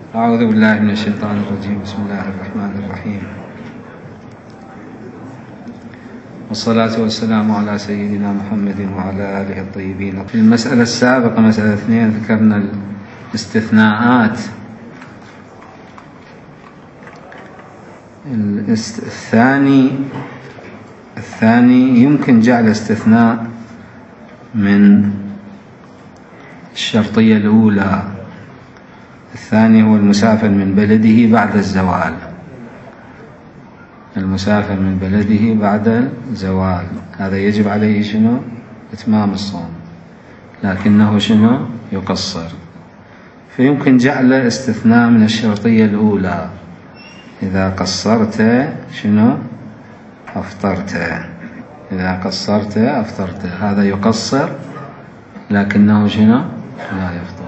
أعوذ بالله من الشيطان الرجيم. بسم الله الرحمن الرحيم، والصلاة والسلام على سيدنا محمد وعلى آله الطيبين. في المسألة السابقة مسألة 2 ذكرنا الاستثناءات. الثاني يمكن جعل استثناء من الشرطية الأولى. الثاني هو المسافر من بلده بعد الزوال. المسافر من بلده بعد الزوال هذا يجب عليه شنو؟ إتمام الصوم، لكنه شنو؟ يقصر. فيمكن جعل استثناء من الشرطية الأولى: إذا قصرت شنو؟ أفطرت. إذا قصرت أفطرت. هذا يقصر لكنه شنو؟ لا يفطر.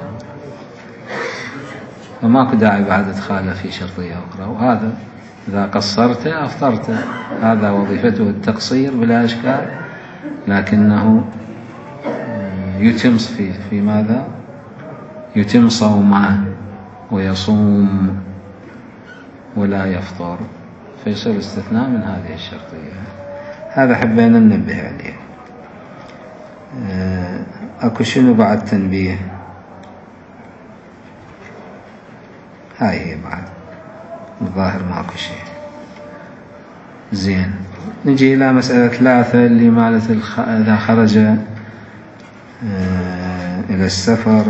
فماكو داعي بعد إدخاله في شرطية أخرى. وهذا إذا قصرت أفطرت، هذا وظيفته التقصير بلا إشكال، لكنه يتم في ماذا؟ يتم صومه ويصوم ولا يفطر، فيصير استثناء من هذه الشرطية. هذا حبينا ننبه عليه. أكو شنو بعد تنبيه؟ هاي هي بعد الظاهر ماكو شيء. زين، نجي إلى مسألة 3 اللي مالت إذا خرج إلى السفر.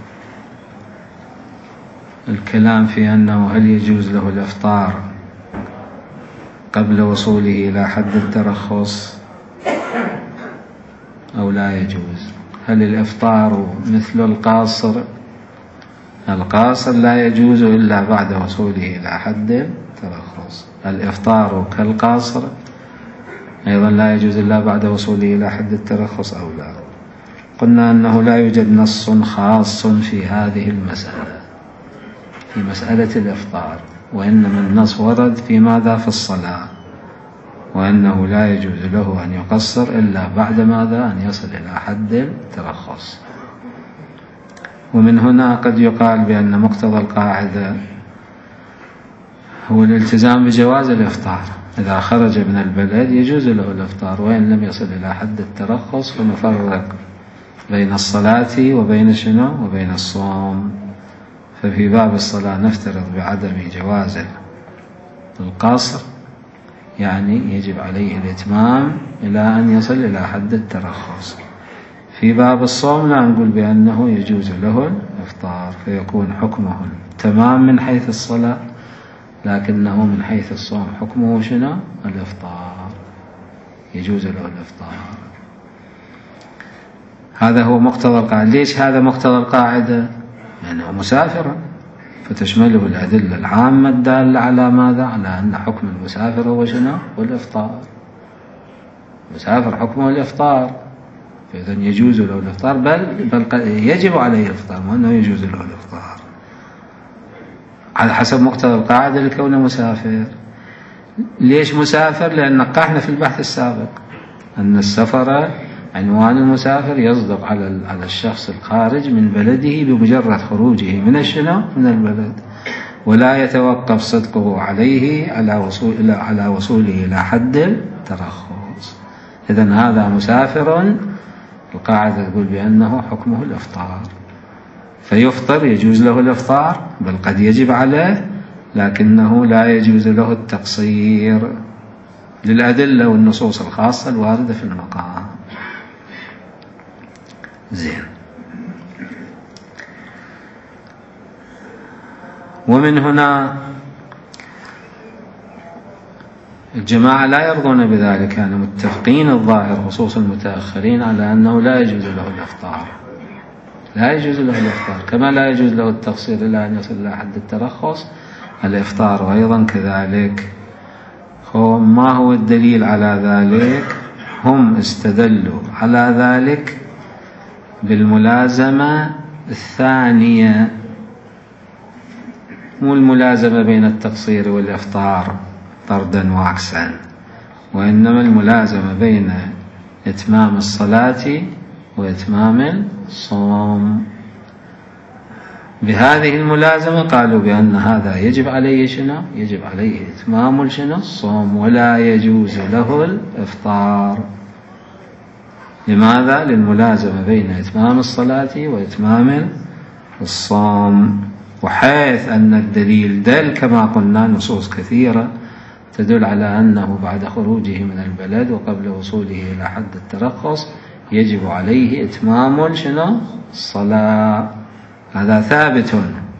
الكلام في أنه هل يجوز له الإفطار قبل وصوله إلى حد الترخص أو لا يجوز. هل الإفطار مثل القاصر؟ القاصر لا يجوز إلا بعد وصوله إلى حد الترخص. الإفطار كالقاصر أيضا لا يجوز إلا بعد وصوله إلى حد الترخص أو لا. قلنا أنه لا يوجد نص خاص في هذه المسألة، في مسألة الإفطار، وإنما النص ورد في ماذا؟ في الصلاة، وأنه لا يجوز له أن يقصر إلا بعد ماذا؟ أن يصل إلى حد الترخص. ومن هنا قد يقال بأن مقتضى القاعدة هو الالتزام بجواز الإفطار. إذا خرج من البلد يجوز له الإفطار وإن لم يصل إلى حد الترخص، فنفرق بين الصلاة وبين شنو؟ وبين الصوم. ففي باب الصلاة نفترض بعدم جواز القصر، يعني يجب عليه الإتمام إلى أن يصل إلى حد الترخص. في باب الصوم لا نقول بأنه يجوز له الإفطار، فيكون حكمه تمام من حيث الصلاة، لكنه من حيث الصوم حكمه شنو؟ الإفطار، يجوز له الإفطار. هذا هو مقتضى القاعدة. ليش هذا مقتضى القاعدة؟ لأنه مسافر، فتشمله الأدلة العامة الدالة على ماذا؟ على أن حكم المسافر هو شنو؟ والإفطار. المسافر حكمه الإفطار، فإذا يجوز له الإفطار، بل يجب عليه الإفطار، وأنه يجوز له الإفطار على حسب مقتضى القاعدة لكونه مسافر. ليش مسافر؟ لأن نقحنا في البحث السابق أن السفر عنوان المسافر يصدق على الشخص الخارج من بلده بمجرد خروجه من الشنو؟ من البلد، ولا يتوقف صدقه عليه على وصوله إلى حد الترخص. إذن هذا مسافر، القاعدة تقول بأنه حكمه الإفطار، فيفطر، يجوز له الإفطار، بل قد يجب عليه، لكنه لا يجوز له التقصير للأدلة والنصوص الخاصة الواردة في المقام. زين. ومن هنا الجماعة لا يرضون بذلك، كانوا متفقين الظاهر خصوص المتأخرين على أنه لا يجوز له الإفطار. لا يجوز له الإفطار، كما لا يجوز له التقصير إلى أن يصل إلى حد الترخص. الإفطار أيضا كذلك. ما هو الدليل على ذلك؟ هم استدلوا على ذلك بالملازمة الثانية، مو الملازمة بين التقصير والإفطار طردا وعكسا، وإنما الملازمة بين إتمام الصلاة وإتمام الصوم. بهذه الملازمة قالوا بأن هذا يجب عليه شنو؟ يجب عليه إتمام شنو؟ الصوم، ولا يجوز له الإفطار. لماذا؟ للملازمة بين إتمام الصلاة وإتمام الصوم. وحيث أن الدليل دل كما قلنا نصوص كثيرة تدل على أنه بعد خروجه من البلد وقبل وصوله إلى حد الترخص يجب عليه إتمام شنو؟ الصلاة. هذا ثابت.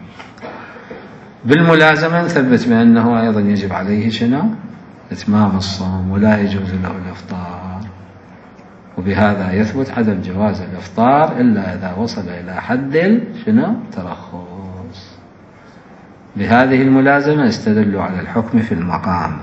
بالملازمة نثبت بأنه أيضا يجب عليه شنو؟ إتمام الصوم، ولا يجوز له الإفطار. وبهذا يثبت عدم جواز الإفطار إلا إذا وصل إلى حد شنو؟ ترخص. بهذه الملازمة استدلوا على الحكم في المقام.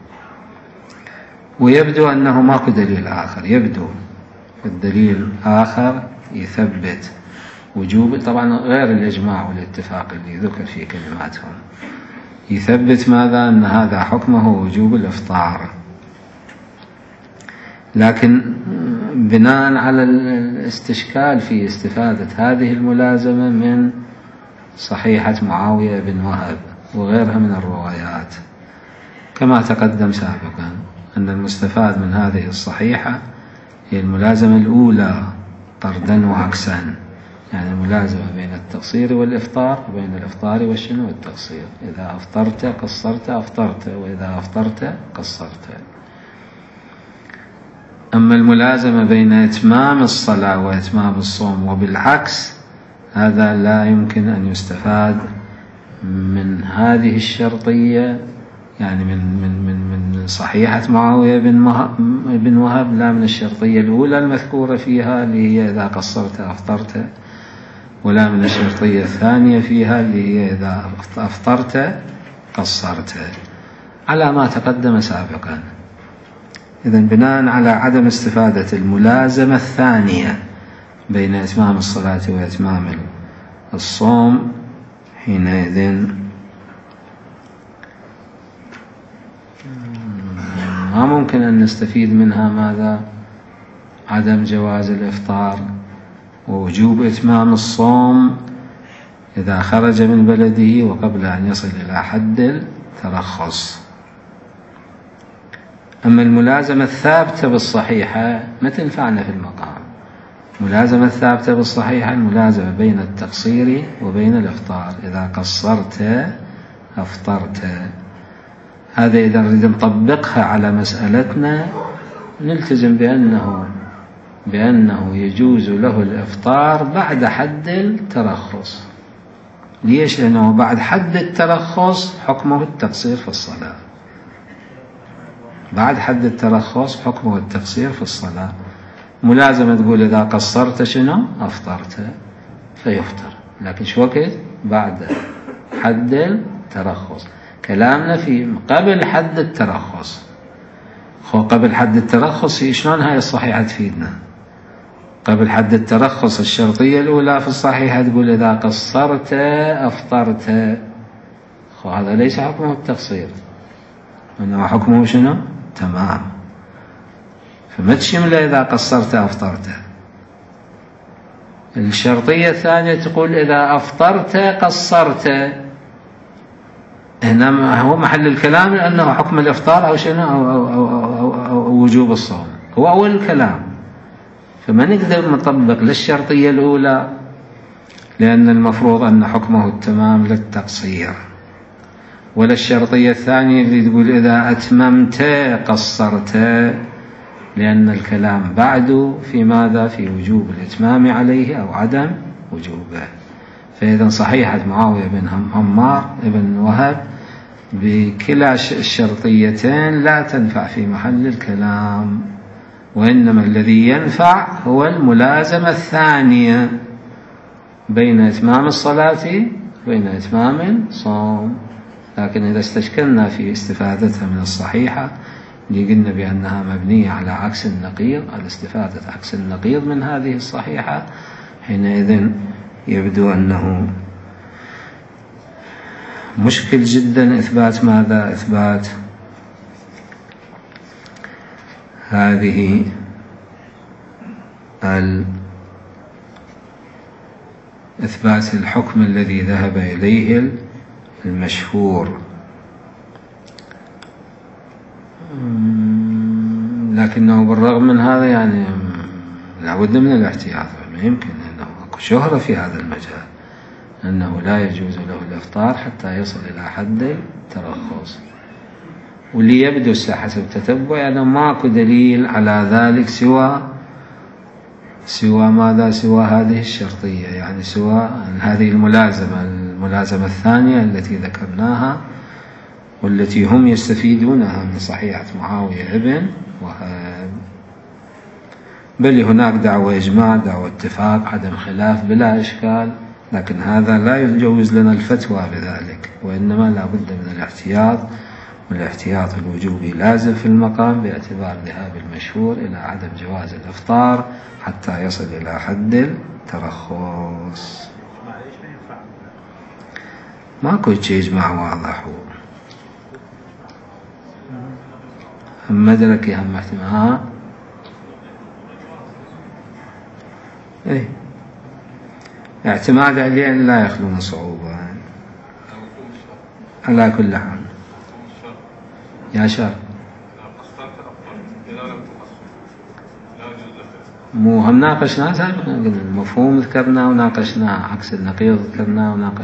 ويبدو أنه ماكو دليل آخر، يبدو الدليل آخر يثبت وجوب، طبعا غير الإجماع والاتفاق اللي ذكر في كلماتهم، يثبت ماذا؟ أن هذا حكمه وجوب الإفطار. لكن بناء على الاستشكال في استفادة هذه الملازمة من صحيحة معاوية بن وهب وغيرها من الروايات، كما تقدم سابقا أن المستفاد من هذه الصحيحة هي الملازمة الأولى طردا وعكسا، يعني الملازمة بين التقصير والإفطار وبين الإفطار والشنو والتقصير. إذا أفطرت قصرت أفطرت، وإذا أفطرت قصرت. أما الملازمة بين إتمام الصلاة وإتمام الصوم وبالعكس، هذا لا يمكن أن يستفاد من هذه الشرطية، يعني من صحيحة معاوية بن وهب، لا من الشرطية الأولى المذكورة فيها اللي هي إذا قصرت أفطرت، ولا من الشرطية الثانية فيها اللي هي إذا أفطرت قصرت، على ما تقدم سابقا. إذن بناء على عدم استفادة الملازمة الثانية بين إتمام الصلاة وإتمام الصوم، حينئذ ما ممكن أن نستفيد منها ماذا؟ عدم جواز الإفطار ووجوب إتمام الصوم إذا خرج من بلده وقبل أن يصل إلى حد الترخص. أما الملازمة الثابتة بالصحيحة ما تنفعنا في المقام. الملازمة الثابتة بالصحيحة الملازمة بين التقصير وبين الإفطار، إذا قصرت أفطرت. هذا إذا نريد نطبقها على مسألتنا نلتزم بأنه يجوز له الإفطار بعد حد الترخص. ليش؟ لأنه بعد حد الترخص حكمه التقصير في الصلاة. بعد حد الترخص حكمه التقصير في الصلاة. ملازمة تقول إذا قصرت شنو؟ أفطرت، فيفطر. لكن شو وقت؟ بعد حد الترخص. كلامنا في قبل حد الترخص. قبل حد الترخص شلون هاي الصحيحة تفيدنا؟ قبل حد الترخص الشرطية الأولى في الصحيحة تقول إذا قصرت أفطرت. هذا ليس حكمه التقصير، إنما حكمه شنو؟ تمام. فما تشمله إذا قصرت أفطرت. الشرطية الثانية تقول إذا أفطرت قصرت. هنا هو محل الكلام لأنه حكم الإفطار أو شنو أو وجوب الصوم هو أول الكلام. فما نقدر نطبق للشرطية الأولى لأن المفروض أن حكمه التمام للتقصير، ولا الشرطية الثانية اللي تقول إذا أتممت قصرت، لأن الكلام بعده في ماذا؟ في وجوب الإتمام عليه أو عدم وجوبه. فإذا صحيحة معاوية بن عمار بن وهب بكلا الشرطيتين لا تنفع في محل الكلام، وإنما الذي ينفع هو الملازمة الثانية بين إتمام الصلاة وبين إتمام الصوم. لكن إذا استشكلنا في استفادتها من الصحيحة اللي قلنا بأنها مبنية على عكس النقيض، على استفادة عكس النقيض من هذه الصحيحة، حينئذ يبدو أنه مشكل جدا إثبات ماذا؟ إثبات هذه إثبات الحكم الذي ذهب إليه المشهور، لكنه بالرغم من هذا يعني لابد من الاحتياط. ما يمكن أنه أكو شهرة في هذا المجال أنه لا يجوز له الإفطار حتى يصل إلى حد الترخص، واللي يبدو حسب تتبع يعني ماكو دليل على ذلك سوى ماذا؟ سوى هذه الشرطية، يعني سوى هذه الملازمة الثانية التي ذكرناها والتي هم يستفيدونها من صحيحة معاوية ابن وهب. بل هناك دعوة إجماع، دعوة اتفاق، عدم خلاف بلا إشكال، لكن هذا لا يجوز لنا الفتوى بذلك، وإنما لا بد من الاحتياط، والاحتياط الوجوبي لازم في المقام باعتبار ذهاب المشهور إلى عدم جواز الإفطار حتى يصل إلى حد الترخص. ماكو شيء إجماع واضح، هم مدرك هم احتمال إيه اعتماد عليه لا يخلو من صعوبة على كل حال. يا شاب مو هم ناقشناه سابقا، المفهوم ذكرناه وناقشناه، عكس النقيض ذكرناه وناقشناه.